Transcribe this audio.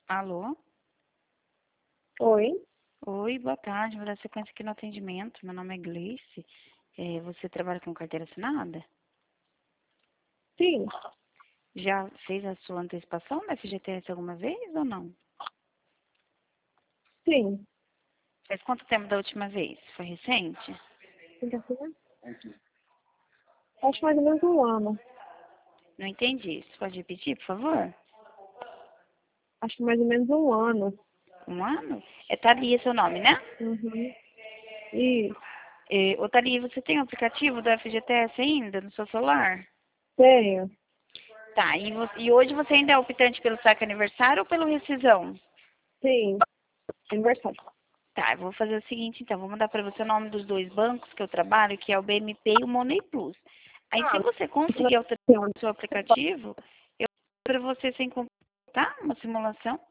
Alô? Oi, Oi, boa tarde. Vou dar sequência aqui no atendimento. Meu nome é Gleice. Você trabalha com carteira assinada? sim, Já fez a sua antecipação da FGTS alguma vez ou não? sim. Faz quanto tempo da última vez? Foi recente? Tem que assinar? Acho mais ou menos um ano. Não entendi. Você pode repetir, por favor? Acho mais ou menos um ano. Um ano? É Thalia seu nome, né? Uhum. E Ô, Thalia, você tem o aplicativo do FGTS ainda no seu celular? tenho, Tá, e hoje você ainda é optante pelo saque aniversário ou pelo rescisão? sim, aniversário. Tá, eu vou fazer o seguinte, então, vou mandar para você o nome dos dois bancos que eu trabalho, que é o BMP e o Money Plus. Aí, se Ah, você conseguir alterar não. o seu aplicativo, eu vou para você sem comprar, tá? Uma simulação.